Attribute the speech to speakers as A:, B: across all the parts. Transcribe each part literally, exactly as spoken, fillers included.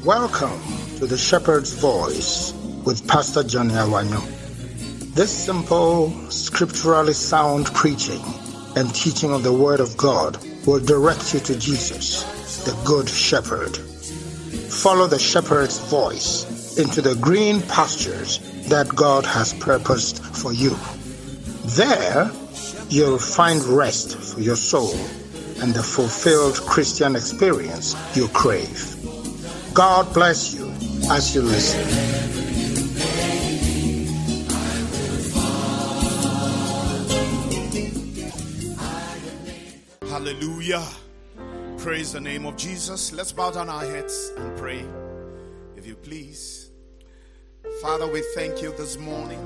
A: Welcome to the Shepherd's Voice with Pastor Johnny Awanyo. This simple, scripturally sound preaching and teaching of the Word of God will direct you to Jesus, the Good Shepherd. Follow the Shepherd's voice into the green pastures that God has purposed for you. There, you'll find rest for your soul and the fulfilled Christian experience you crave. God bless you as you listen.
B: Hallelujah. Praise the name of Jesus. Let's bow down our heads and pray, if you please. Father, we thank you this morning.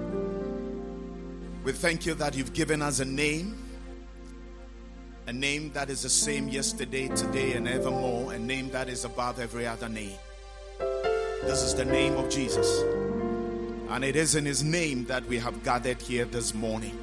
B: We thank you that you've given us a name. A name that is the same yesterday, today, and evermore. A name that is above every other name. This is the name of Jesus. And it is in his name that we have gathered here this morning.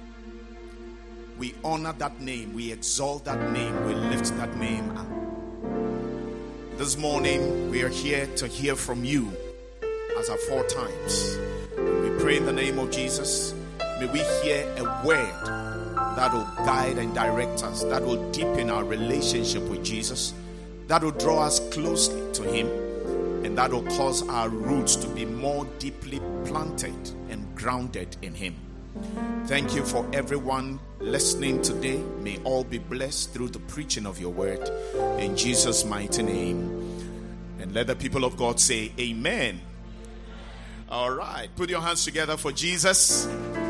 B: We honor that name. We exalt that name. We lift that name up. This morning, we are here to hear from you as aforetimes. We pray in the name of Jesus. May we hear a word that will guide and direct us, that will deepen our relationship with Jesus, that will draw us closely to him, and that will cause our roots to be more deeply planted and grounded in him. Thank you for everyone listening today. May all be blessed through the preaching of your word. In Jesus' mighty name. And let the people of God say amen. All right. Put your hands together for Jesus.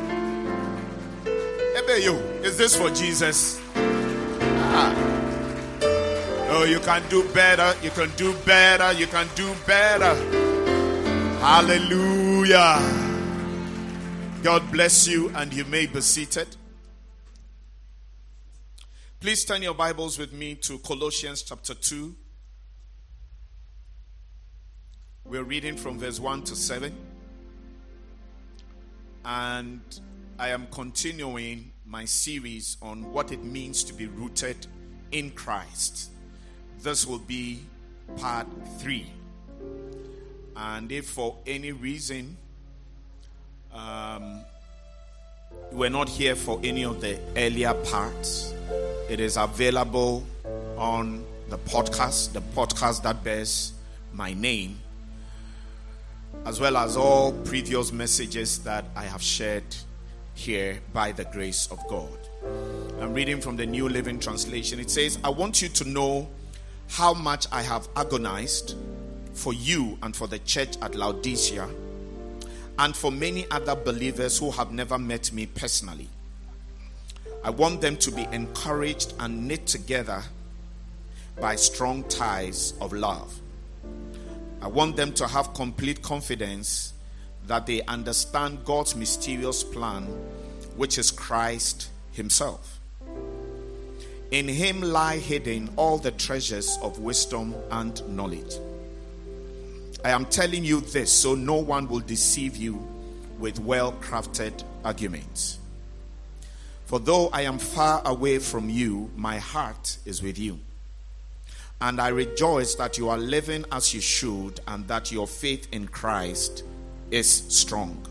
B: You. Is this for Jesus? Ah. Oh, you can do better. You can do better. You can do better. Hallelujah. God bless you, and you may be seated. Please turn your Bibles with me to Colossians chapter two. We're reading from verse one to seven. And I am continuing my series on what it means to be rooted in Christ. This will be part three. And if for any reason um, you were not here for any of the earlier parts, it is available on the podcast, the podcast that bears my name, as well as all previous messages that I have shared here by the grace of God. I'm reading from the New Living Translation. It says, I want you to know how much I have agonized for you and for the church at Laodicea and for many other believers who have never met me personally. I want them to be encouraged and knit together by strong ties of love. I want them to have complete confidence that they understand God's mysterious plan, which is Christ himself. In him lie hidden all the treasures of wisdom and knowledge. I am telling you this so no one will deceive you with well-crafted arguments. For though I am far away from you, my heart is with you. And I rejoice that you are living as you should and that your faith in Christ is strong.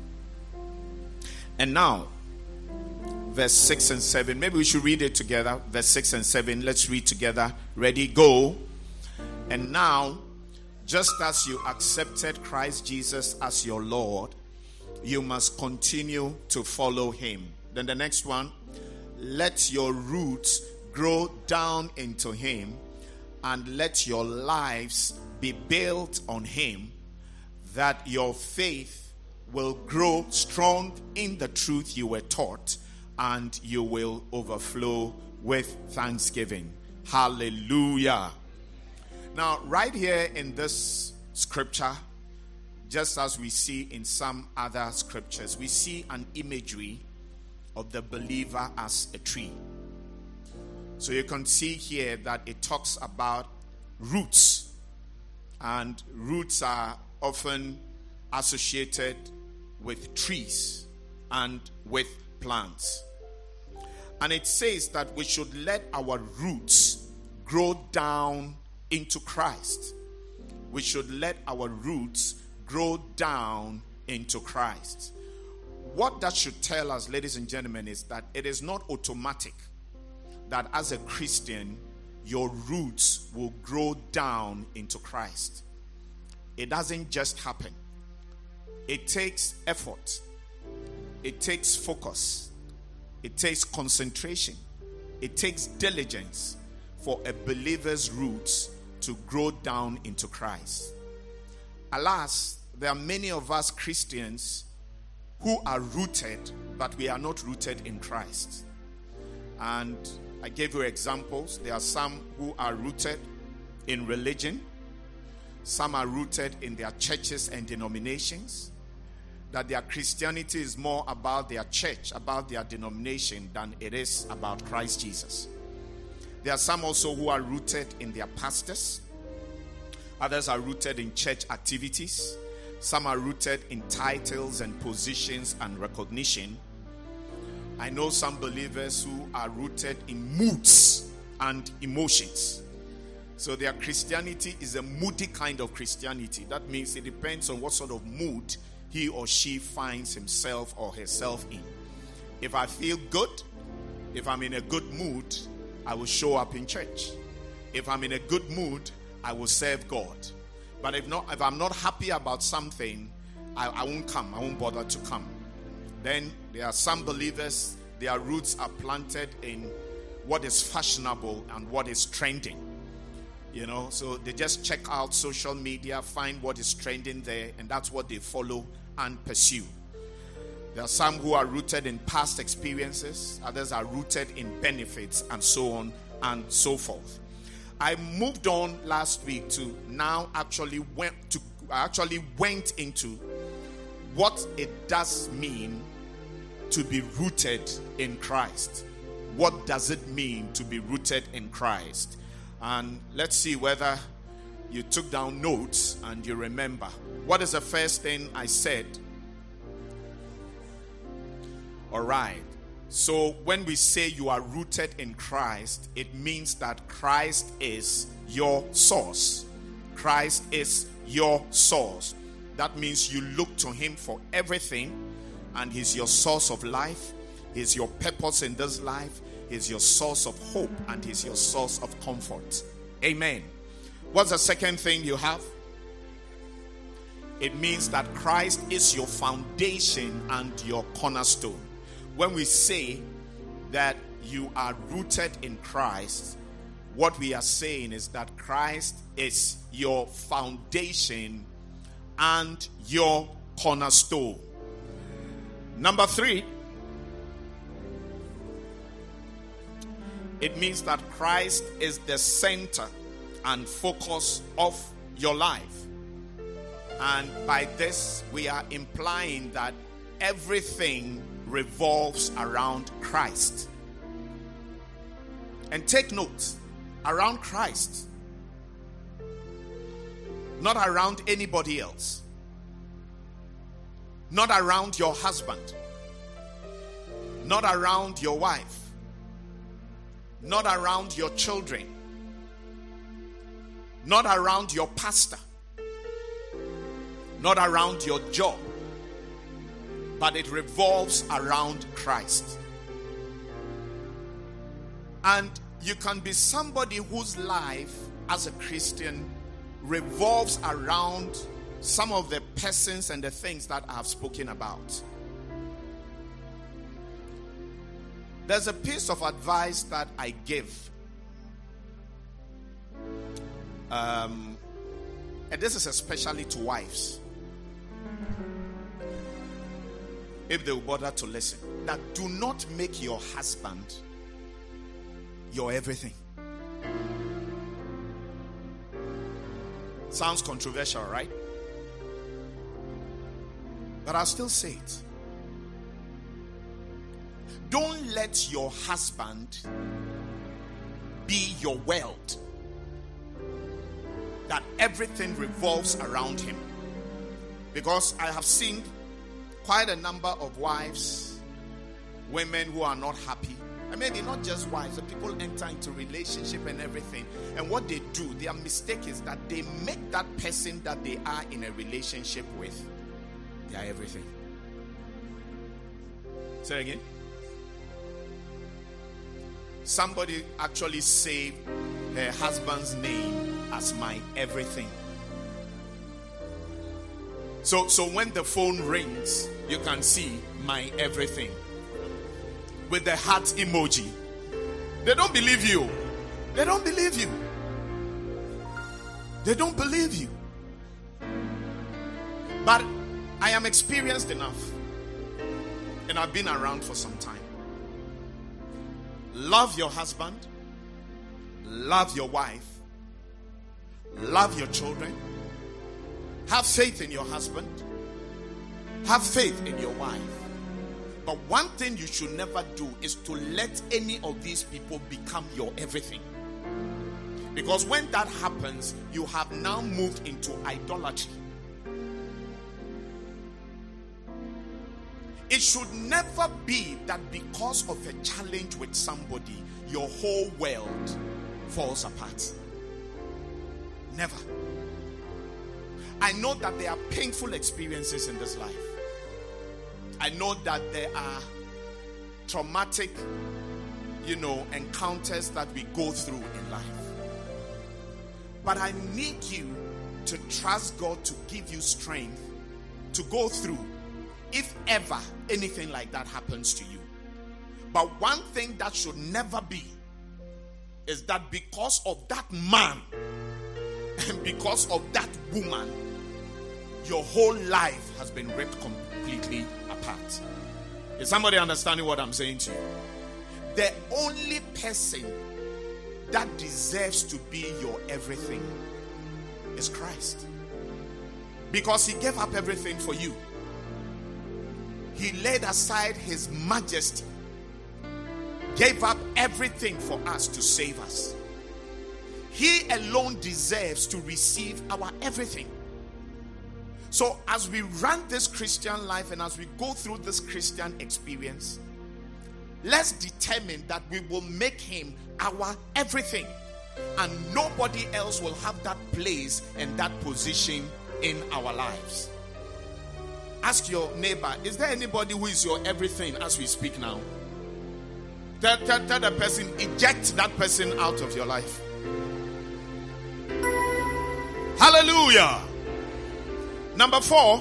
B: And now, verse six and seven. Maybe we should read it together. Verse six and seven. Let's read together. Ready, go. And now, just as you accepted Christ Jesus as your Lord, you must continue to follow him. Then the next one. Let your roots grow down into him, and let your lives be built on him, that your faith will grow strong in the truth you were taught, and you will overflow with thanksgiving. Hallelujah. Now, right here in this scripture, just as we see in some other scriptures, we see an imagery of the believer as a tree. So you can see here that it talks about roots, and roots are often associated with trees and with plants. And it says that we should let our roots grow down into Christ. we should let our roots grow down into Christ. What that should tell us, ladies and gentlemen, is that it is not automatic that as a Christian, your roots will grow down into Christ. It doesn't just happen. It takes effort. It takes focus. It takes concentration. It takes diligence for a believer's roots to grow down into Christ. Alas, there are many of us Christians who are rooted, but we are not rooted in Christ. And I gave you examples. There are some who are rooted in religion. Some are rooted in their churches and denominations. That their Christianity is more about their church, about their denomination, than it is about Christ Jesus. There are some also who are rooted in their pastors. Others are rooted in church activities. Some are rooted in titles and positions and recognition. I know some believers who are rooted in moods and emotions. So their Christianity is a moody kind of Christianity. That means it depends on what sort of mood he or she finds himself or herself in. If I feel good, if I'm in a good mood, I will show up in church. If I'm in a good mood, I will serve God. But if not, if I'm not happy about something, I, I won't come. I won't bother to come. Then there are some believers, their roots are planted in what is fashionable and what is trending. You know, so they just check out social media, find what is trending there, and that's what they follow and pursue. There are some who are rooted in past experiences, others are rooted in benefits, and so on and so forth. I moved on last week to now actually went to I actually went into what it does mean to be rooted in Christ. What does it mean to be rooted in Christ? And let's see whether you took down notes and you remember. What is the first thing I said? All right. So when we say you are rooted in Christ, it means that Christ is your source. Christ is your source. That means you look to him for everything, and he's your source of life. He's your purpose in this life. He's your source of hope, and he's your source of comfort. Amen. What's the second thing you have? It means that Christ is your foundation and your cornerstone. When we say that you are rooted in Christ, what we are saying is that Christ is your foundation and your cornerstone. Number three, it means that Christ is the center and focus of your life. And by this, we are implying that everything revolves around Christ. And take note, around Christ, not around anybody else, not around your husband, not around your wife, not around your children, not around your pastor, not around your job, but it revolves around Christ. And you can be somebody whose life as a Christian revolves around some of the persons and the things that I have spoken about. There's a piece of advice that I give. Um, and this is especially to wives, if they will bother to listen, that do not make your husband your everything. Sounds controversial, right? But I'll still say it. Don't let your husband be your world, that everything revolves around him. Because I have seen quite a number of wives, women who are not happy, And maybe not just wives, the people enter into relationship and everything. And what they do, their mistake is that they make that person that they are in a relationship with their everything. Say again. Somebody actually saved her husband's name as my everything. So, so when the phone rings, you can see my everything with the heart emoji. They don't believe you. They don't believe you. They don't believe you. But I am experienced enough, and I've been around for some time. Love your husband. Love your wife. Love your children. Have faith in your husband. Have faith in your wife. But one thing you should never do is to let any of these people become your everything. Because when that happens, you have now moved into idolatry. It should never be that because of a challenge with somebody, your whole world falls apart. Never. I know that there are painful experiences in this life. I know that there are traumatic, you know, encounters that we go through in life. But I need you to trust God to give you strength to go through if ever anything like that happens to you. But one thing that should never be is that because of that man and because of that woman, your whole life has been ripped completely apart. Is somebody understanding what I'm saying to you? The only person that deserves to be your everything is Christ. Because he gave up everything for you. He laid aside his majesty, gave up everything for us to save us. He alone deserves to receive our everything. So as we run this Christian life and as we go through this Christian experience, let's determine that we will make him our everything. And nobody else will have that place and that position in our lives. Ask your neighbor, is there anybody who is your everything as we speak now? Tell, tell, tell the person, eject that person out of your life. Hallelujah. Number four,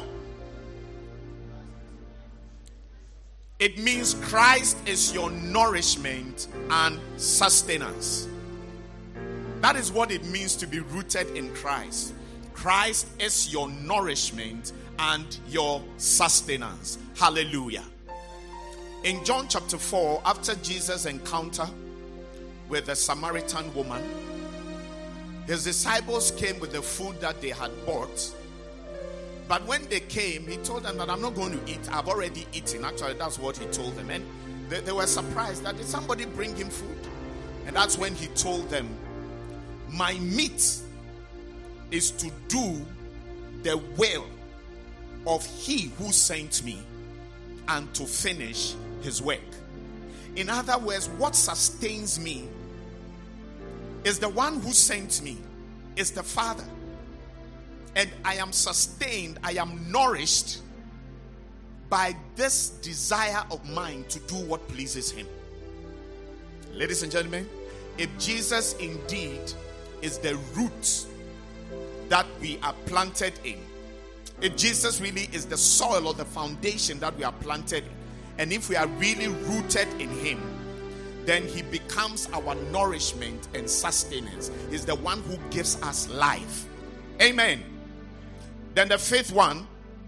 B: it means Christ is your nourishment and sustenance. That is what it means to be rooted in Christ. Christ is your nourishment and your sustenance. Hallelujah. In John chapter four, after Jesus' encounter with the Samaritan woman, his disciples came with the food that they had bought. But when they came, he told them that I'm not going to eat. I've already eaten. Actually, that's what he told them. And they, they were surprised that did somebody bring him food? And that's when he told them, my meat is to do the will of he who sent me and to finish his work. In other words, what sustains me is the one who sent me, is the Father. And I am sustained, I am nourished by this desire of mine to do what pleases him. Ladies and gentlemen, if Jesus indeed is the root that we are planted in, if Jesus really is the soil or the foundation that we are planted in, and if we are really rooted in him, then he becomes our nourishment and sustenance. He's the one who gives us life. Amen. Then the fifth one,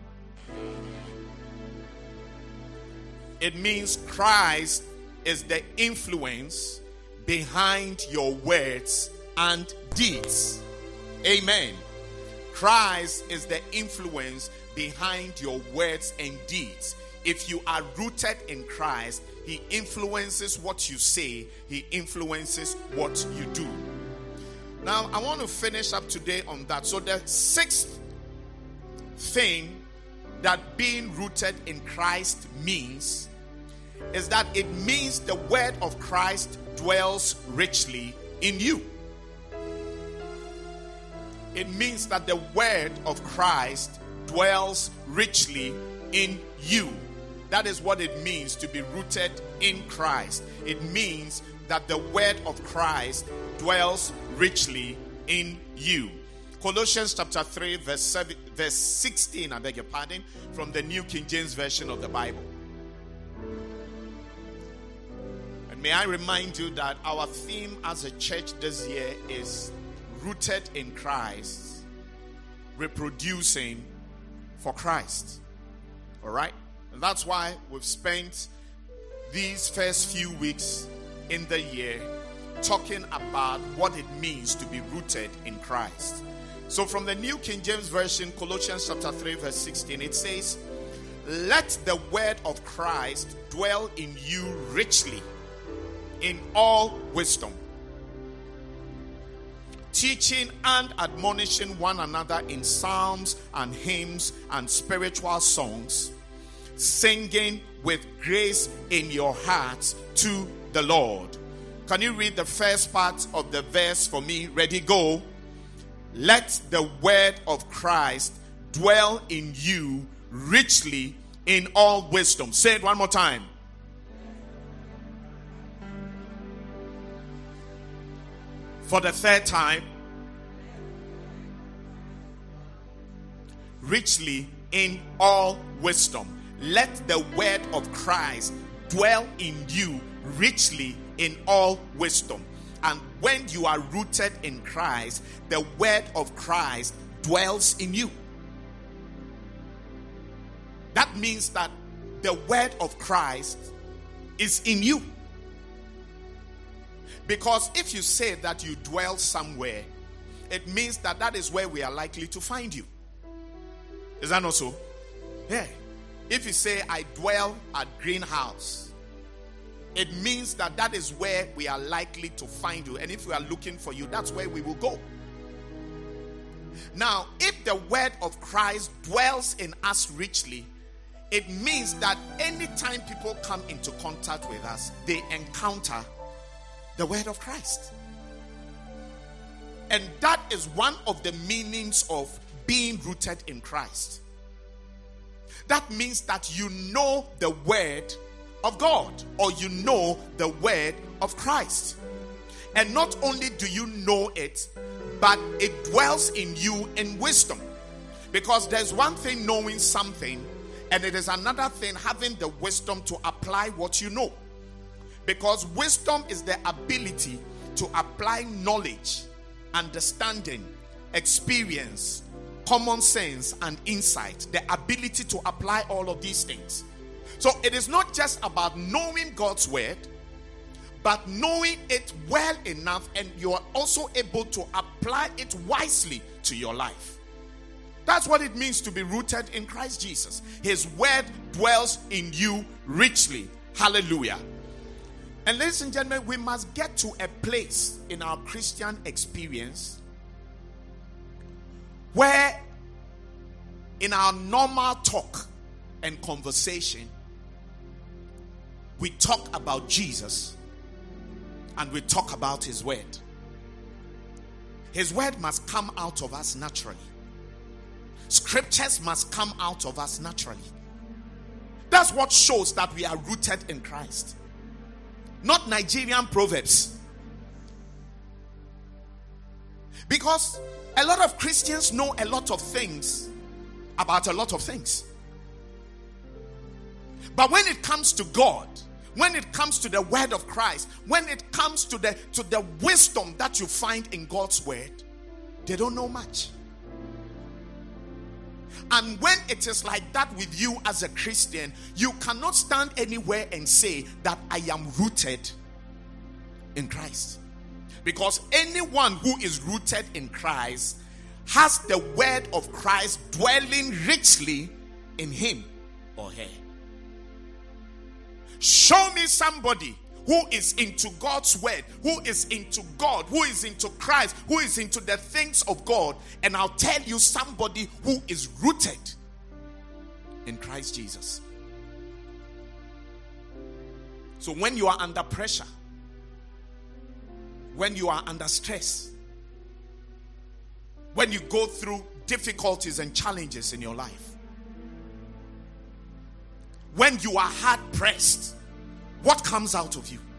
B: it means Christ is the influence behind your words and deeds. Amen. Christ is the influence behind your words and deeds. If you are rooted in Christ, he influences what you say, he influences what you do. Now, I want to finish up today on that. So the sixth thing that being rooted in Christ means is that it means the word of Christ dwells richly in you. It means that the word of Christ dwells richly in you. That is what it means to be rooted in Christ. It means that the word of Christ dwells richly in you. Colossians chapter three, verse seven, verse sixteen, I beg your pardon, from the New King James Version of the Bible. And may I remind you that our theme as a church this year is rooted in Christ, reproducing for Christ. All right? And that's why we've spent these first few weeks in the year talking about what it means to be rooted in Christ. So from the New King James Version, Colossians chapter three, verse sixteen, it says, "Let the word of Christ dwell in you richly, in all wisdom, teaching and admonishing one another in psalms and hymns and spiritual songs, singing with grace in your hearts to the Lord." Can you read the first part of the verse for me? Ready, go. Let the word of Christ dwell in you richly in all wisdom. Say it one more time. For the third time. Richly in all wisdom. Let the word of Christ dwell in you richly in all wisdom. And when you are rooted in Christ, the word of Christ dwells in you. That means that the word of Christ is in you. Because if you say that you dwell somewhere, it means that that is where we are likely to find you. Is that not so? Yeah. If you say, "I dwell at Greenhouse," it means that that is where we are likely to find you. And if we are looking for you, that's where we will go. Now, if the word of Christ dwells in us richly, it means that anytime people come into contact with us, they encounter the word of Christ. And that is one of the meanings of being rooted in Christ. That means that you know the word of God, or you know the word of Christ. And not only do you know it, but it dwells in you in wisdom. Because there's one thing knowing something, and it is another thing having the wisdom to apply what you know. Because wisdom is the ability to apply knowledge, understanding, experience, common sense, and insight. The ability to apply all of these things. So it is not just about knowing God's word, but knowing it well enough, and you are also able to apply it wisely to your life. That's what it means to be rooted in Christ Jesus. His word dwells in you richly. Hallelujah. And ladies and gentlemen, we must get to a place in our Christian experience where in our normal talk and conversation, we talk about Jesus and we talk about his word. His word must come out of us naturally. Scriptures must come out of us naturally. That's what shows that we are rooted in Christ. Not Nigerian proverbs. Because a lot of Christians know a lot of things about a lot of things. But when it comes to God, when it comes to the word of Christ, when it comes to the to the wisdom that you find in God's word, they don't know much. And when it is like that with you as a Christian, you cannot stand anywhere and say that I am rooted in Christ. Because anyone who is rooted in Christ has the word of Christ dwelling richly in him or her. Show me somebody who is into God's word, who is into God, who is into Christ, who is into the things of God, and I'll tell you somebody who is rooted in Christ Jesus. So when you are under pressure, when you are under stress, when you go through difficulties and challenges in your life, when you are hard pressed, what comes out of you?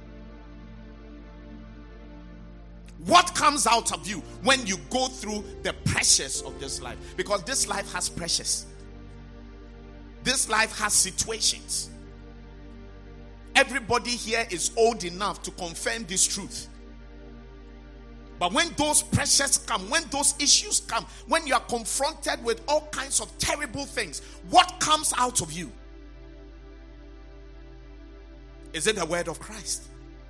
B: What comes out of you when you go through the pressures of this life? Because this life has pressures. This life has situations. Everybody here is old enough to confirm this truth. But when those pressures come, when those issues come, when you are confronted with all kinds of terrible things, what comes out of you? Is it the word of Christ?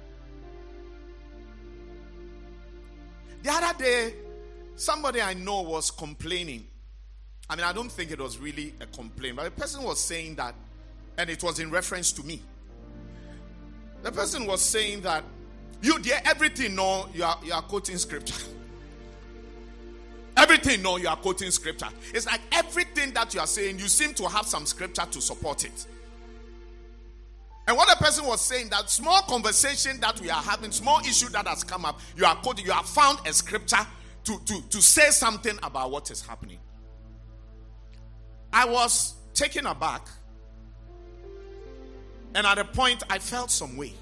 B: The other day, somebody I know was complaining. I mean, I don't think it was really a complaint, but the person was saying that, and it was in reference to me. The person was saying that, you dear, everything no, you are you are quoting scripture. Everything no, you are quoting scripture. It's like everything that you are saying, you seem to have some scripture to support it. And what the person was saying, that small conversation that we are having, small issue that has come up, you are quoting, you have found a scripture to, to, to say something about what is happening. I was taken aback, and at a point I felt some way.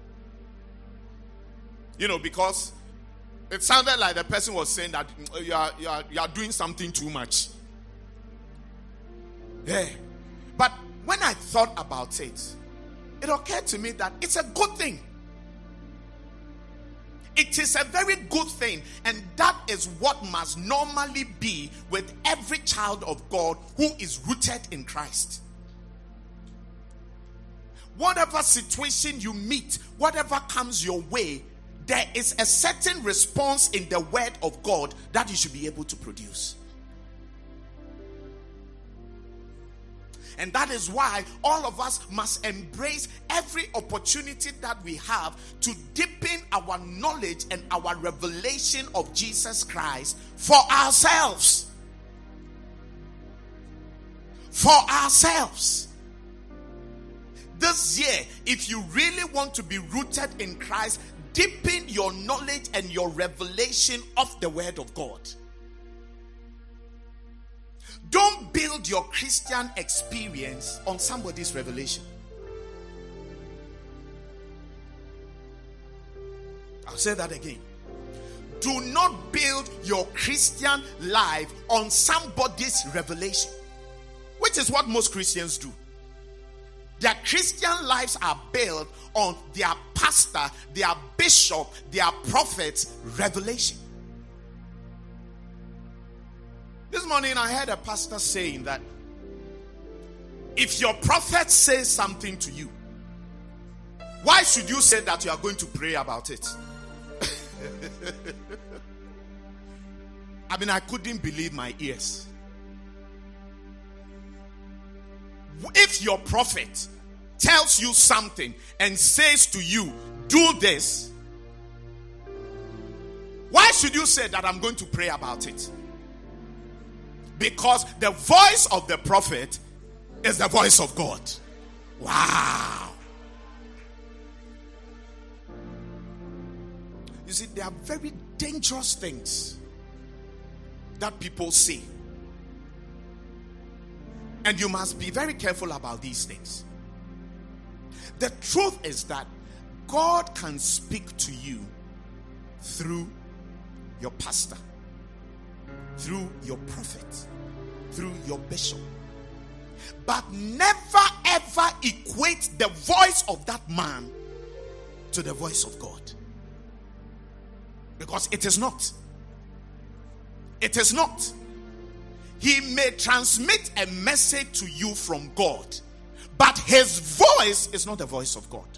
B: You know, because it sounded like the person was saying that you are, you are, you are doing something too much. Yeah. But when I thought about it, it occurred to me that it's a good thing. It is a very good thing, and that is what must normally be with every child of God who is rooted in Christ. Whatever situation you meet, whatever comes your way, there is a certain response in the word of God that you should be able to produce. And that is why all of us must embrace every opportunity that we have to deepen our knowledge and our revelation of Jesus Christ for ourselves. For ourselves. This year, if you really want to be rooted in Christ, deepen your knowledge and your revelation of the word of God. Don't build your Christian experience on somebody's revelation. I'll say that again. Do not build your Christian life on somebody's revelation, which is what most Christians do. Their Christian lives are built on their pastor, their bishop, their prophet's revelation. This morning I heard a pastor saying that if your prophet says something to you, why should you say that you are going to pray about it? I mean, I couldn't believe my ears. If your prophet tells you something and says to you, do this, why should you say that I'm going to pray about it? Because the voice of the prophet is the voice of God. Wow. You see, there are very dangerous things that people say. And you must be very careful about these things. The truth is that God can speak to you through your pastor, through your prophet, through your bishop. But never ever equate the voice of that man to the voice of God. Because it is not. It is not. He may transmit a message to you from God, but his voice is not the voice of God.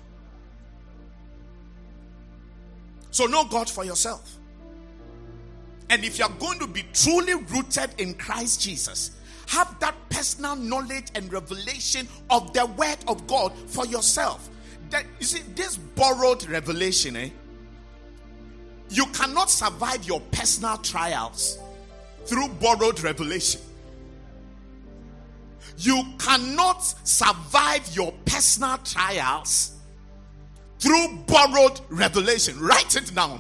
B: So know God for yourself. And if you are going to be truly rooted in Christ Jesus, have that personal knowledge and revelation of the word of God for yourself. That, you see, this borrowed revelation, eh? You cannot survive your personal trials through borrowed revelation. You cannot survive your personal trials through borrowed revelation. Write it down.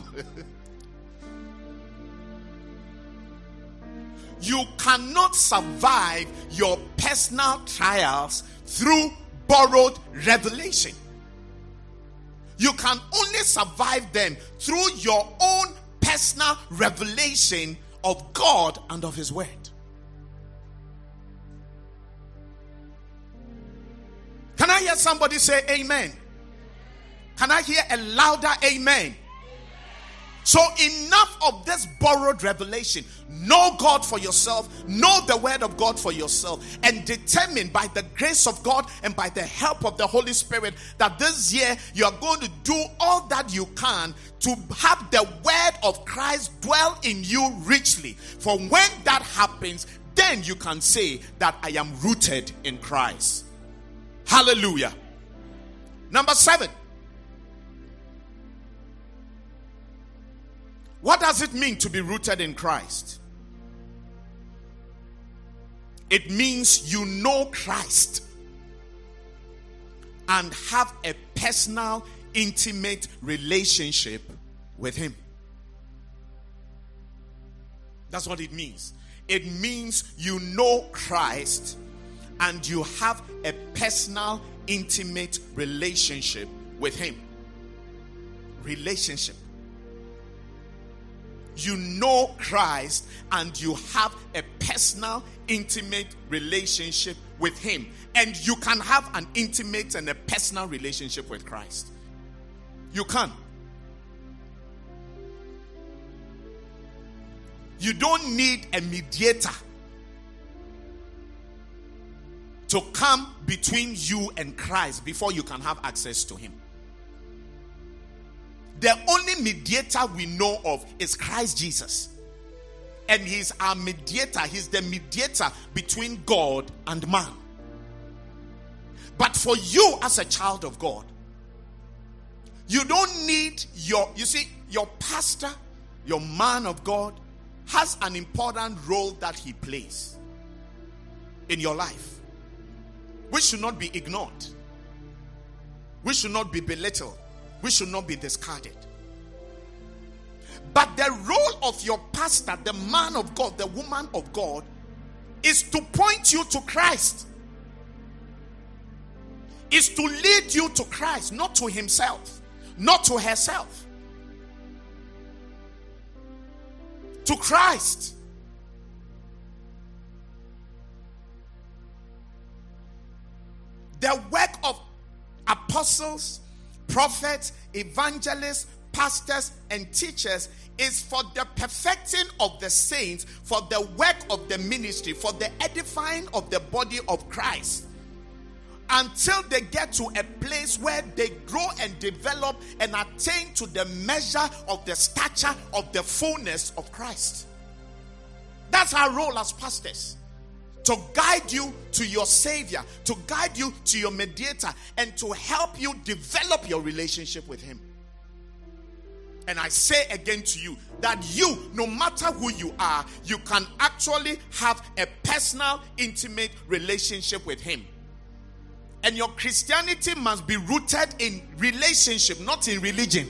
B: You cannot survive your personal trials through borrowed revelation. You can only survive them through your own personal revelation of God and of His Word. Can I hear somebody say amen? Can I hear a louder amen? So enough of this borrowed revelation. Know God for yourself. Know the Word of God for yourself. And determine by the grace of God and by the help of the Holy Spirit that this year you are going to do all that you can to have the Word of Christ dwell in you richly. For when that happens, then you can say that I am rooted in Christ. Hallelujah. Number seven. What does it mean to be rooted in Christ? It means you know Christ and have a personal, intimate relationship with Him. That's what it means. It means you know Christ and you have a personal, intimate relationship with Him. Relationship. You know Christ and you have a personal, intimate relationship with Him. And you can have an intimate and a personal relationship with Christ. You can. You don't need a mediator to come between you and Christ before you can have access to Him. The only mediator we know of is Christ Jesus. And He's our mediator. He's the mediator between God and man. But for you as a child of God, you don't need your, you see, your pastor, your man of God, has an important role that he plays in your life, which should not be ignored. We should not be belittled. We should not be discarded. But the role of your pastor, the man of God, the woman of God, is to point you to Christ. Is to lead you to Christ, not to himself, not to herself. To Christ. The work of apostles, prophets, evangelists, pastors, and teachers is for the perfecting of the saints, for the work of the ministry, for the edifying of the body of Christ, until they get to a place where they grow and develop and attain to the measure of the stature of the fullness of Christ. That's our role as pastors. To guide you to your Savior, to guide you to your mediator, and to help you develop your relationship with him. And I say again to you that you, no matter who you are, you can actually have a personal, intimate relationship with him. And your Christianity must be rooted in relationship, not in religion.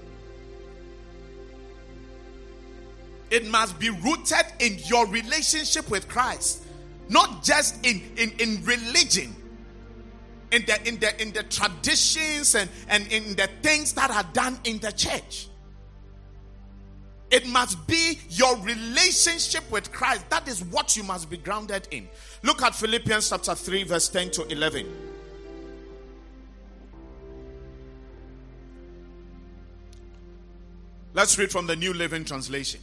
B: It must be rooted in your relationship with Christ. Not just in, in, in religion, in the in the in the traditions and, and in the things that are done in the church. It must be your relationship with Christ. That is what you must be grounded in. Look at Philippians chapter three, verse ten to eleven. Let's read from the New Living Translation.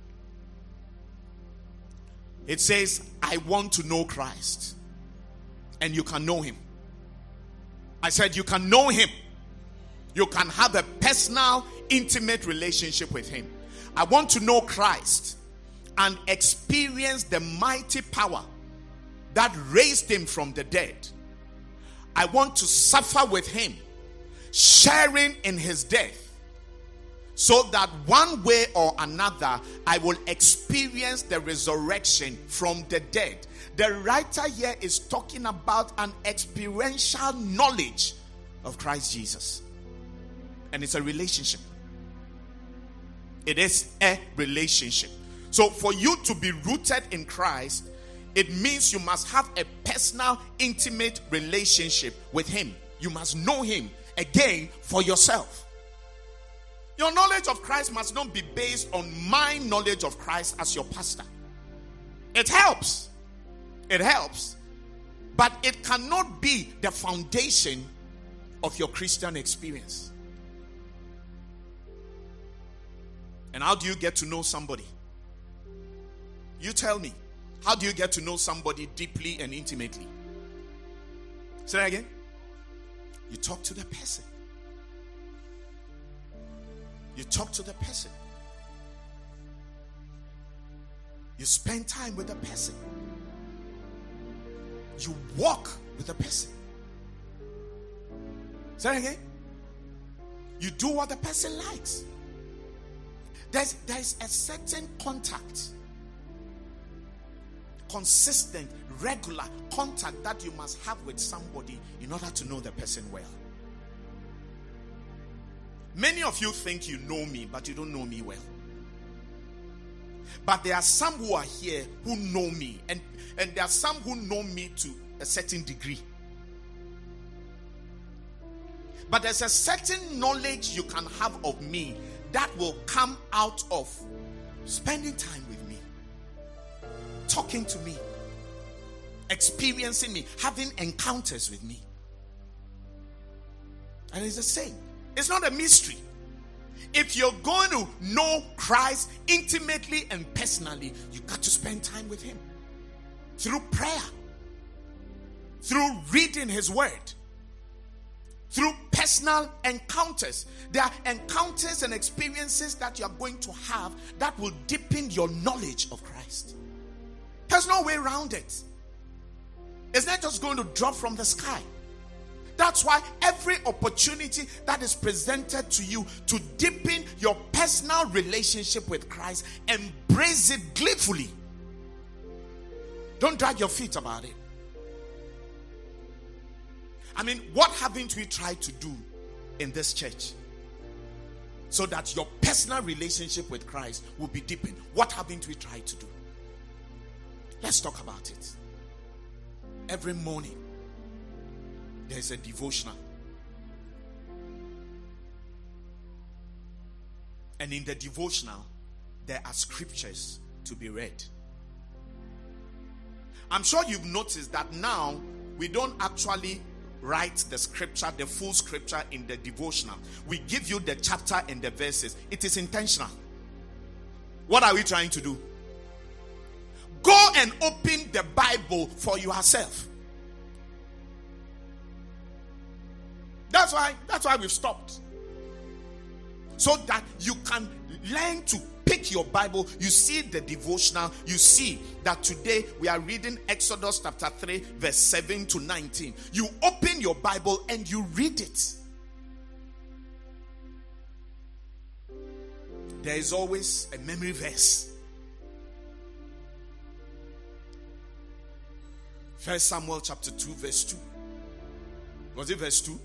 B: It says, I want to know Christ. And you can know him. I said you can know him. You can have a personal, intimate relationship with him. I want to know Christ and experience the mighty power that raised him from the dead. I want to suffer with him, sharing in his death, so that one way or another, I will experience the resurrection from the dead. The writer here is talking about an experiential knowledge of Christ Jesus. And it's a relationship. It is a relationship. So for you to be rooted in Christ, it means you must have a personal, intimate relationship with him. You must know him again for yourself. Your knowledge of Christ must not be based on my knowledge of Christ as your pastor. It helps. It helps. But it cannot be the foundation of your Christian experience. And how do you get to know somebody? You tell me. How do you get to know somebody deeply and intimately? Say that again. You talk to the person. You talk to the person. You spend time with the person. You walk with the person. Say that again. You do what the person likes. There's, there's a certain contact, consistent, regular contact that you must have with somebody in order to know the person well. Many of you think you know me, but you don't know me well. But there are some who are here who know me, and, and there are some who know me to a certain degree. But there's a certain knowledge you can have of me that will come out of spending time with me, talking to me, experiencing me, having encounters with me. And it's the same. It's not a mystery. If you're going to know Christ intimately and personally, you got to spend time with him through prayer, through reading his word, through personal encounters. There are encounters and experiences that you are going to have that will deepen your knowledge of Christ. There's no way around it. It's not just going to drop from the sky. That's why every opportunity that is presented to you to deepen your personal relationship with Christ, embrace it gleefully. Don't drag your feet about it. I mean, what haven't we tried to do in this church so that your personal relationship with Christ will be deepened? What haven't we tried to do? Let's talk about it. Every morning, there's a devotional. And in the devotional, there are scriptures to be read. I'm sure you've noticed that now we don't actually write the scripture, the full scripture in the devotional. We give you the chapter and the verses. It is intentional. What are we trying to do? Go and open the Bible for yourself. That's why, that's why we've stopped. So that you can learn to pick your Bible. You see the devotional. You see that today we are reading Exodus chapter three, verse seven to nineteen. You open your Bible and you read it. There is always a memory verse. First Samuel chapter two, verse two. Was it verse two?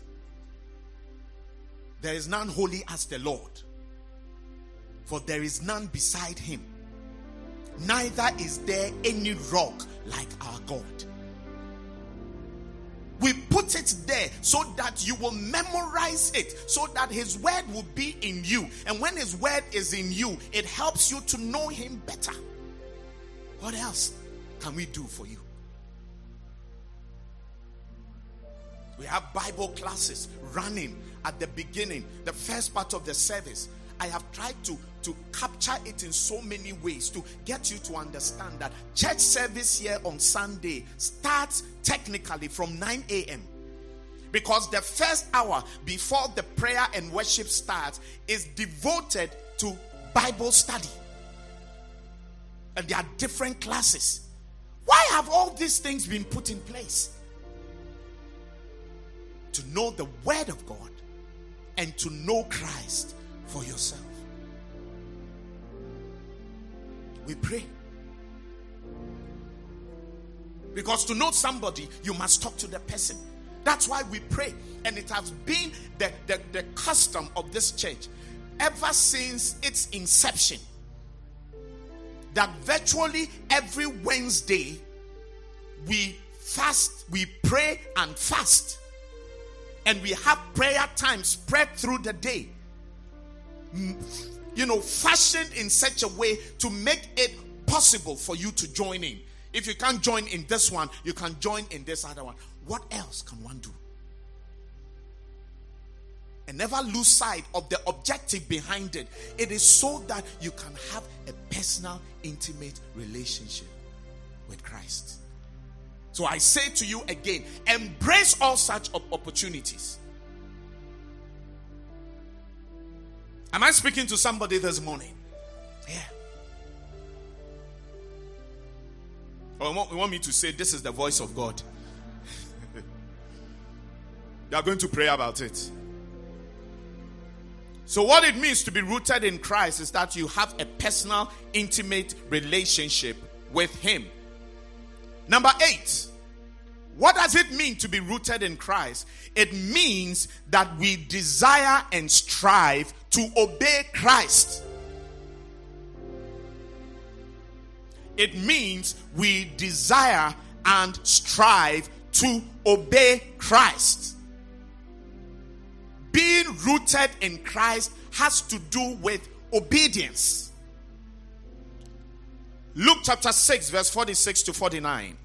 B: There is none holy as the Lord, for there is none beside him. Neither is there any rock like our God. We put it there so that you will memorize it, so that his word will be in you. And when his word is in you, it helps you to know him better. What else can we do for you? We have Bible classes running at the beginning, the first part of the service. I have tried to, to capture it in so many ways to get you to understand that church service here on Sunday starts technically from nine a.m. Because the first hour before the prayer and worship starts is devoted to Bible study. And there are different classes. Why have all these things been put in place? To know the word of God and to know Christ for yourself. We pray. Because to know somebody, you must talk to the person. That's why we pray. And it has been the, the, the custom of this church ever since its inception, that virtually every Wednesday we fast, we pray and fast. And we have prayer time spread through the day. You know, fashioned in such a way to make it possible for you to join in. If you can't join in this one, you can join in this other one. What else can one do? And never lose sight of the objective behind it. It is so that you can have a personal, intimate relationship with Christ. So I say to you again, embrace all such opportunities. Am I speaking to somebody this morning? Yeah. Or you want, you want me to say this is the voice of God? You are going to pray about it. So what it means to be rooted in Christ is that you have a personal, intimate relationship with Him. Number eight, what does it mean to be rooted in Christ? It means that we desire and strive to obey Christ. It means we desire and strive to obey Christ. Being rooted in Christ has to do with obedience. Luke chapter six, verse forty-six to forty-nine.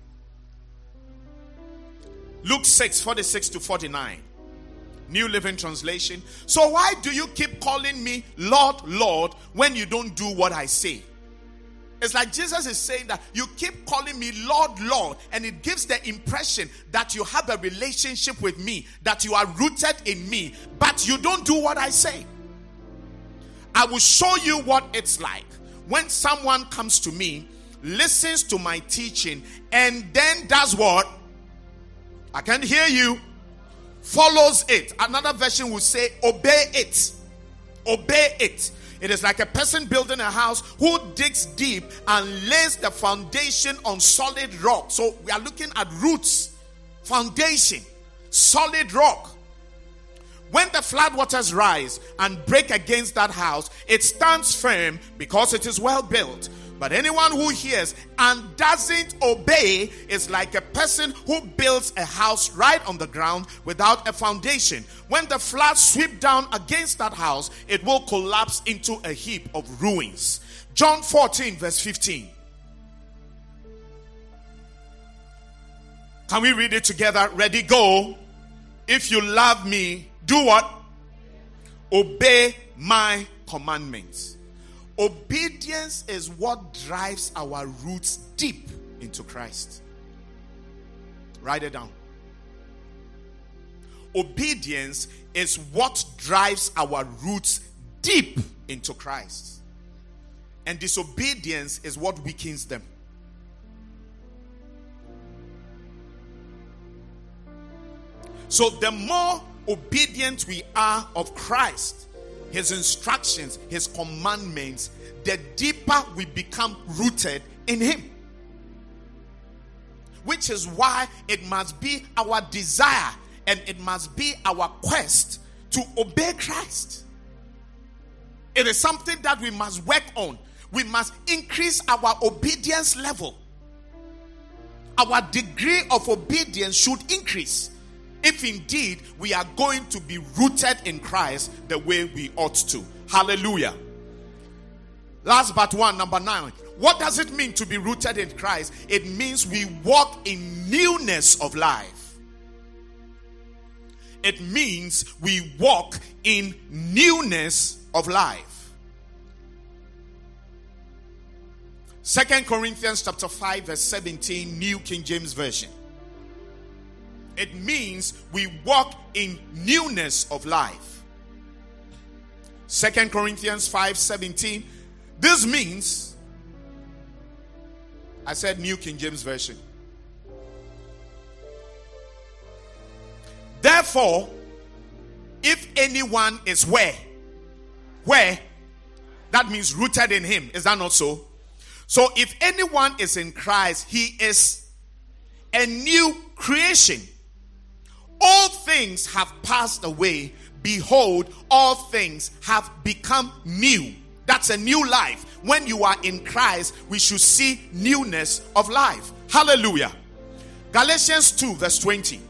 B: Luke six, forty-six to forty-nine. New Living Translation. So why do you keep calling me Lord, Lord, when you don't do what I say? It's like Jesus is saying that you keep calling me Lord, Lord, and it gives the impression that you have a relationship with me, that you are rooted in me, but you don't do what I say. I will show you what it's like when someone comes to me, listens to my teaching, and then does what? I can't hear you. Follows it. Another version will say, obey it. Obey it. It is like a person building a house who digs deep and lays the foundation on solid rock. So we are looking at roots, foundation, solid rock. When the floodwaters rise and break against that house, it stands firm because it is well built. But anyone who hears and doesn't obey is like a person who builds a house right on the ground without a foundation. When the floods sweep down against that house, it will collapse into a heap of ruins. John fourteen, verse fifteen. Can we read it together? Ready, go. If you love me, do what? Obey my commandments. Obedience is what drives our roots deep into Christ. Write it down. Obedience is what drives our roots deep into Christ. And disobedience is what weakens them. So the more obedient we are of Christ, His instructions, His commandments, the deeper we become rooted in Him. Which is why it must be our desire and it must be our quest to obey Christ. It is something that we must work on. We must increase our obedience level. Our degree of obedience should increase, if indeed we are going to be rooted in Christ the way we ought to. Hallelujah. Last but one, number nine. What does it mean to be rooted in Christ? It means we walk in newness of life. It means we walk in newness of life. Second Corinthians chapter five, verse seventeen, New King James Version. It means we walk in newness of life. Second Corinthians five seventeen. This means, I said New King James Version. Therefore, if anyone is where? Where? That means rooted in Him. Is that not so? So if anyone is in Christ, he is a new creation. all things have passed away. Behold, all things have become new. That's a new life. When you are in Christ, we should see newness of life. Hallelujah. Galatians two verse twenty.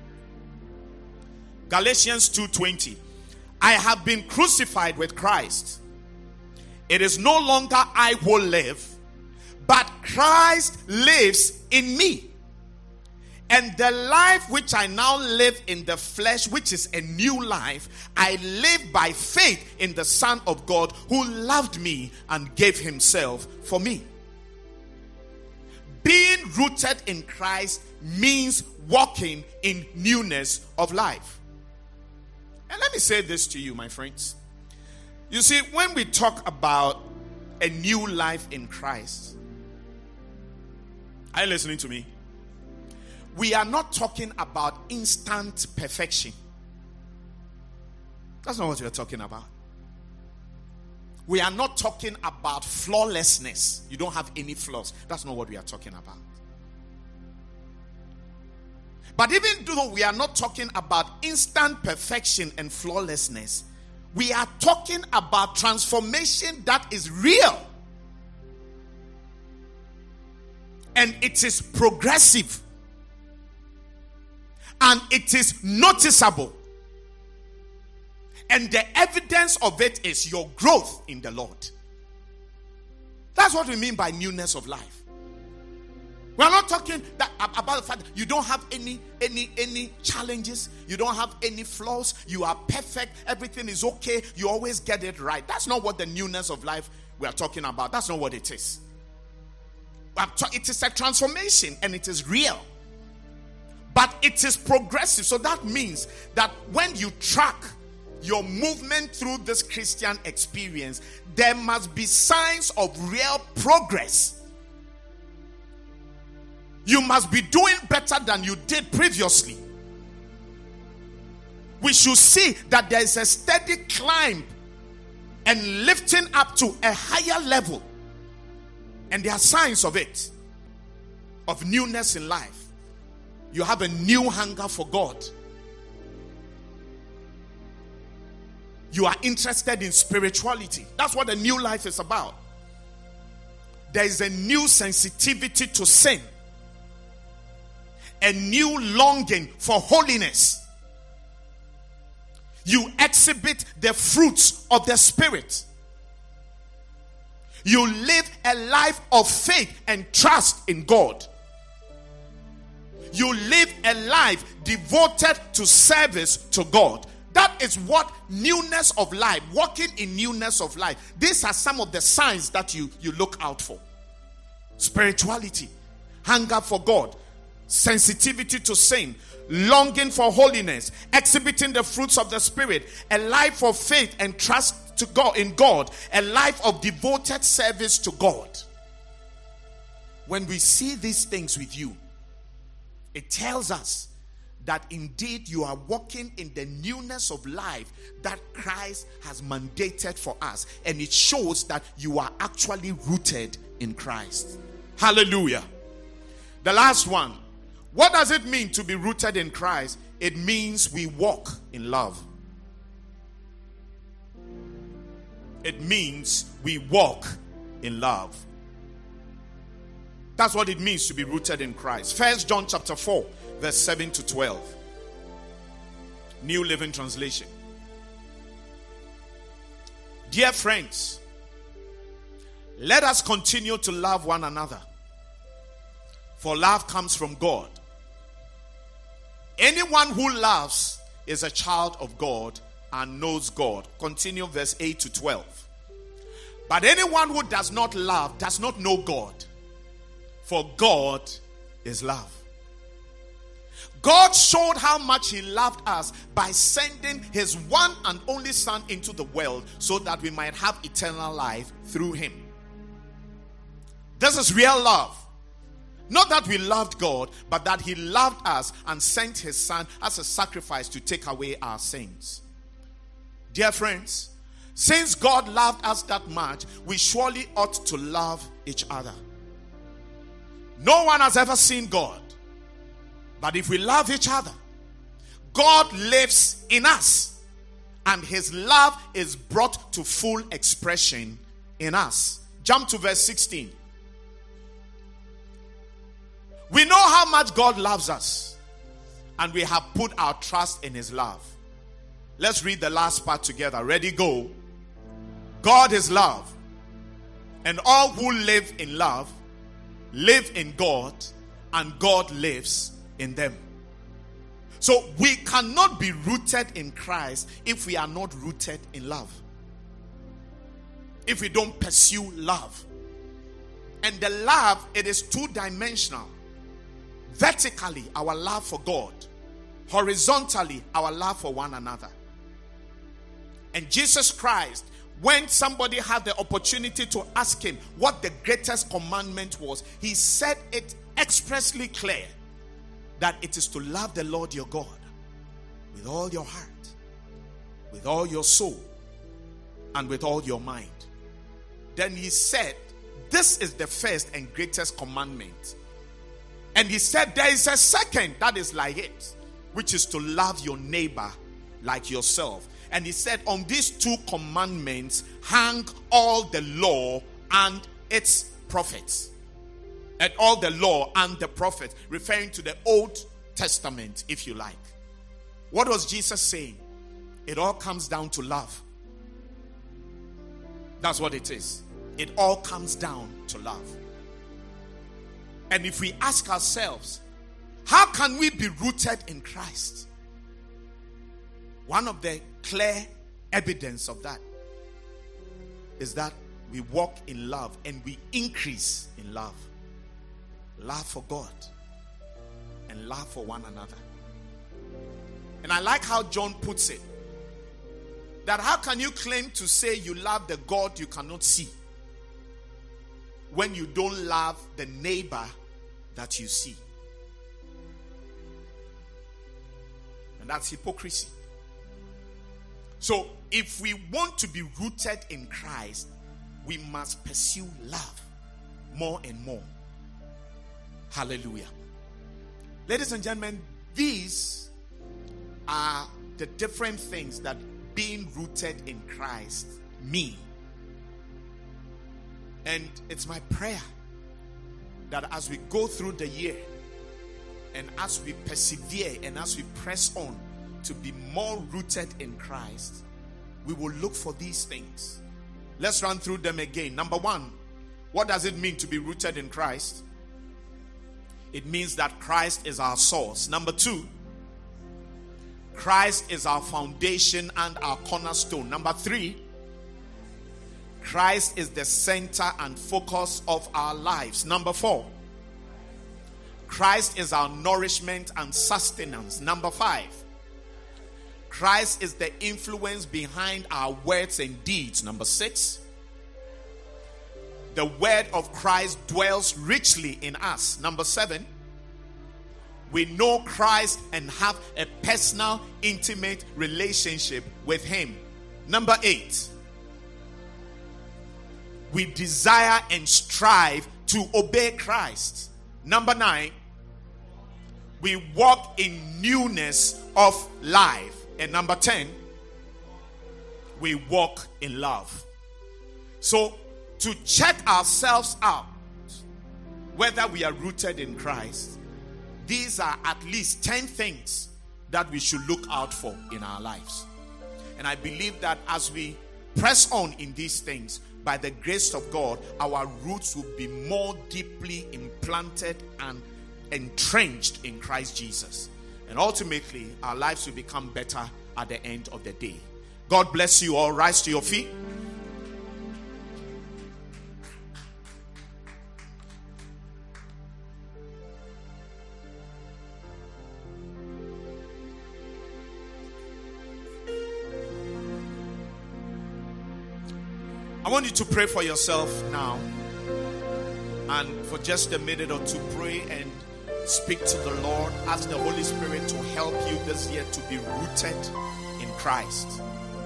B: Galatians two twenty. I have been crucified with Christ. It is no longer I who live, but Christ lives in me. And the life which I now live in the flesh, which is a new life, I live by faith in the Son of God who loved me and gave himself for me. Being rooted in Christ means walking in newness of life. And let me say this to you, my friends. You see, when we talk about a new life in Christ, are you listening to me? We are not talking about instant perfection. That's not what we are talking about. We are not talking about flawlessness. You don't have any flaws. That's not what we are talking about. But even though we are not talking about instant perfection and flawlessness, we are talking about transformation that is real. And it is progressive. And it is noticeable. And the evidence of it is your growth in the Lord. That's what we mean by newness of life. We are not talking that, about the fact that you don't have any any any challenges, you don't have any flaws, you are perfect, everything is okay, you always get it right. That's not what the newness of life we are talking about. That's not what it is. It is a transformation and it is real. But it is progressive. So that means that when you track your movement through this Christian experience, there must be signs of real progress. You must be doing better than you did previously. We should see that there is a steady climb and lifting up to a higher level. And there are signs of it, of newness in life. You have a new hunger for God. You are interested in spirituality. That's what a new life is about. There is a new sensitivity to sin. A new longing for holiness. You exhibit the fruits of the Spirit. You live a life of faith and trust in God. You live a life devoted to service to God. That is what newness of life, walking in newness of life. These are some of the signs that you, you look out for. Spirituality, hunger for God, sensitivity to sin, longing for holiness, exhibiting the fruits of the Spirit, a life of faith and trust to God in God, a life of devoted service to God. When we see these things with you, it tells us that indeed you are walking in the newness of life that Christ has mandated for us. And it shows that you are actually rooted in Christ. Hallelujah. The last one. What does it mean to be rooted in Christ? It means we walk in love. It means we walk in love. That's what it means to be rooted in Christ. First John chapter four, verse seven to twelve. New Living Translation. Dear friends, let us continue to love one another. For love comes from God. Anyone who loves is a child of God and knows God. Continue verse eight to twelve. But anyone who does not love does not know God. For God is love. God showed how much he loved us by sending his one and only Son into the world so that we might have eternal life through him. This is real love. Not that we loved God, but that he loved us and sent his Son as a sacrifice to take away our sins. Dear friends, since God loved us that much, we surely ought to love each other. No one has ever seen God. But if we love each other, God lives in us, and his love is brought to full expression in us. Jump to verse sixteen. We know how much God loves us, and we have put our trust in his love. Let's read the last part together. Ready, go. God is love, and all who live in love live in God, and God lives in them. So we cannot be rooted in Christ if we are not rooted in love. If we don't pursue love. And the love, it is two-dimensional. Vertically, our love for God. Horizontally, our love for one another. And Jesus Christ, when somebody had the opportunity to ask him what the greatest commandment was, he said it expressly clear that it is to love the Lord your God with all your heart, with all your soul, and with all your mind. Then he said, this is the first and greatest commandment. And he said there is a second that is like it, which is to love your neighbor like yourself. And he said, on these two commandments hang all the law and its prophets. And all the law and the prophets, referring to the Old Testament, if you like. What was Jesus saying? It all comes down to love. That's what it is. It all comes down to love. And if we ask ourselves, how can we be rooted in Christ? One of the clear evidence of that is that we walk in love and we increase in love. Love for God and love for one another. And I like how John puts it, that how can you claim to say you love the God you cannot see when you don't love the neighbor that you see? And that's hypocrisy. So if we want to be rooted in Christ, we must pursue love more and more. Hallelujah. Ladies and gentlemen, these are the different things that being rooted in Christ mean. And it's my prayer that as we go through the year and as we persevere and as we press on to be more rooted in Christ, we will look for these things. Let's run through them again. Number one, what does it mean to be rooted in Christ? It means that Christ is our source. Number two, Christ is our foundation and our cornerstone. Number three, Christ is the center and focus of our lives. Number four, Christ is our nourishment and sustenance. Number five, Christ is the influence behind our words and deeds. Number six, the word of Christ dwells richly in us. Number seven, we know Christ and have a personal, intimate relationship with him. Number eight, we desire and strive to obey Christ. Number nine, we walk in newness of life. And number ten, we walk in love. So, to check ourselves out, whether we are rooted in Christ, these are at least ten things that we should look out for in our lives. And I believe that as we press on in these things, by the grace of God, our roots will be more deeply implanted and entrenched in Christ Jesus. And ultimately, our lives will become better at the end of the day. God bless you all. Rise to your feet. I want you to pray for yourself now. And for just a minute or two, pray and speak to the Lord. Ask the Holy Spirit to help you this year to be rooted in Christ.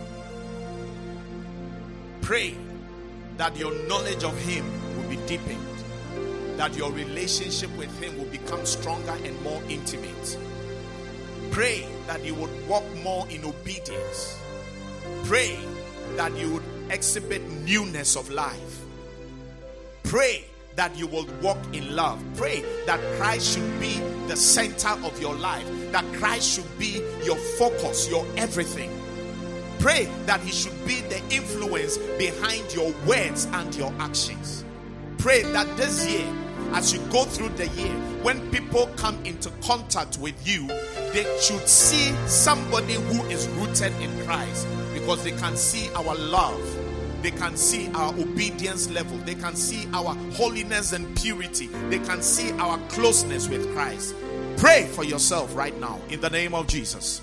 B: Pray that your knowledge of him will be deepened, that your relationship with him will become stronger and more intimate. Pray that you would walk more in obedience. Pray that you would exhibit newness of life. Pray that you will walk in love. Pray that Christ should be the center of your life, that Christ should be your focus, your everything. Pray that he should be the influence behind your words and your actions. Pray that this year, as you go through the year, when people come into contact with you, they should see somebody who is rooted in Christ, because they can see our love, they can see our obedience level, they can see our holiness and purity, they can see our closeness with Christ. Pray for yourself right now in the name of Jesus.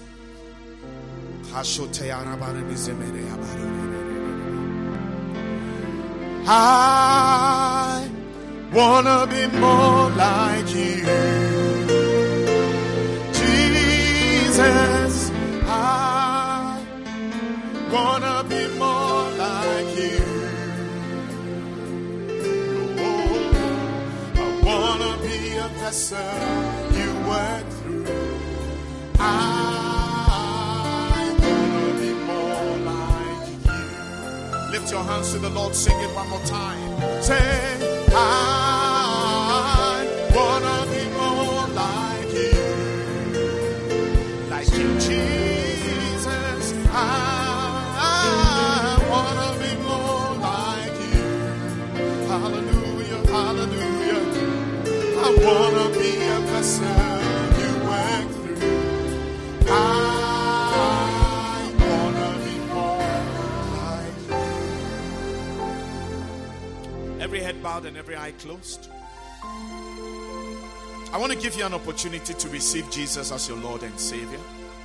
B: I wanna be more like you, Jesus. I wanna be more like you. Oh, I wanna be a vessel you work through. I Lift your hands to the Lord, sing it one more time. Say, I wanna be more like you, like you, Jesus. I, I wanna be more like you. Hallelujah, hallelujah. I wanna be a vessel you work through. I Every head bowed and every eye closed. I want to give you an opportunity to receive Jesus as your Lord and Savior.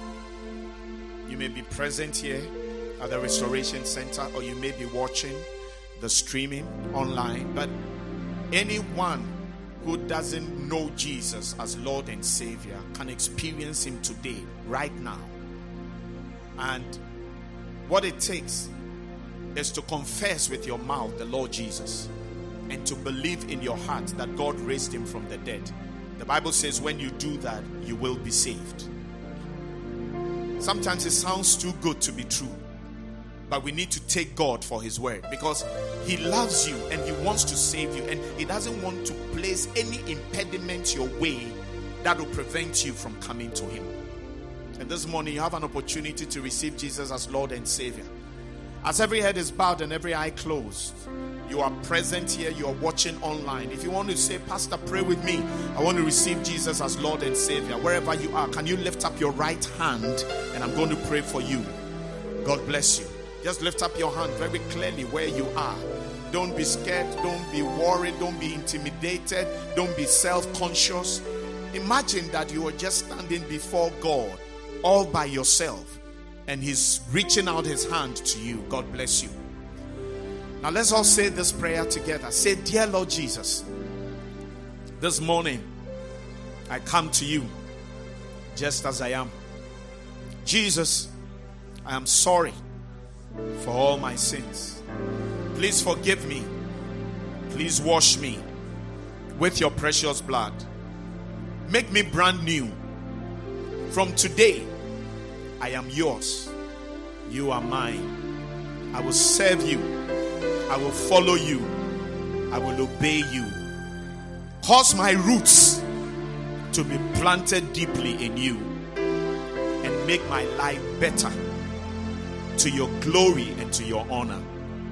B: You may be present here at the Restoration Center, or you may be watching the streaming online. But anyone who doesn't know Jesus as Lord and Savior can experience him today, right now. And what it takes is to confess with your mouth the Lord Jesus, and to believe in your heart that God raised him from the dead. The Bible says when you do that, you will be saved. Sometimes it sounds too good to be true, but we need to take God for his word, because he loves you and he wants to save you, and he doesn't want to place any impediment your way that will prevent you from coming to him. And this morning you have an opportunity to receive Jesus as Lord and Savior. As every head is bowed and every eye closed, you are present here, you are watching online. If you want to say, Pastor, pray with me, I want to receive Jesus as Lord and Savior, wherever you are, can you lift up your right hand and I'm going to pray for you. God bless you. Just lift up your hand very clearly where you are. Don't be scared, don't be worried, don't be intimidated, don't be self-conscious. Imagine that you are just standing before God all by yourself, and he's reaching out his hand to you. God bless you. Now let's all say this prayer together. Say, dear Lord Jesus, this morning I come to you just as I am. Jesus, I am sorry for all my sins. Please forgive me. Please wash me with your precious blood. Make me brand new. From today, I am yours. You are mine. I will serve you. I will follow you. I will obey you. Cause my roots to be planted deeply in you, and make my life better to your glory and to your honor.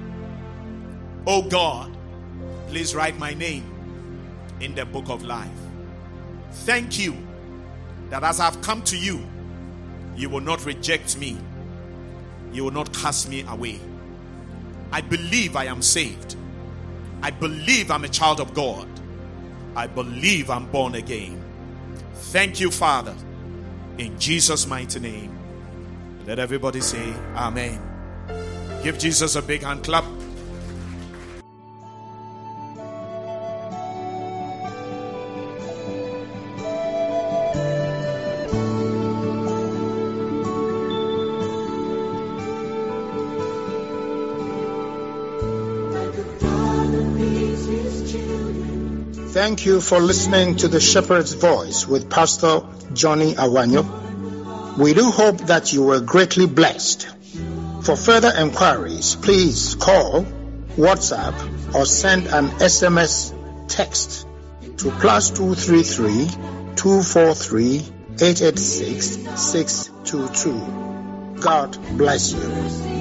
B: Oh God, please write my name in the book of life. Thank you that as I've come to you, you will not reject me. You will not cast me away. I believe I am saved. I believe I'm a child of God. I believe I'm born again. Thank you, Father. In Jesus' mighty name. Let everybody say amen. Give Jesus a big hand clap.
A: Thank you for listening to the Shepherd's Voice with Pastor Johnny Awanyo. We do hope that you were greatly blessed. For further enquiries, please call, WhatsApp, or send an S M S text to plus two three three, two four three, eight eight six, six two two. God bless you.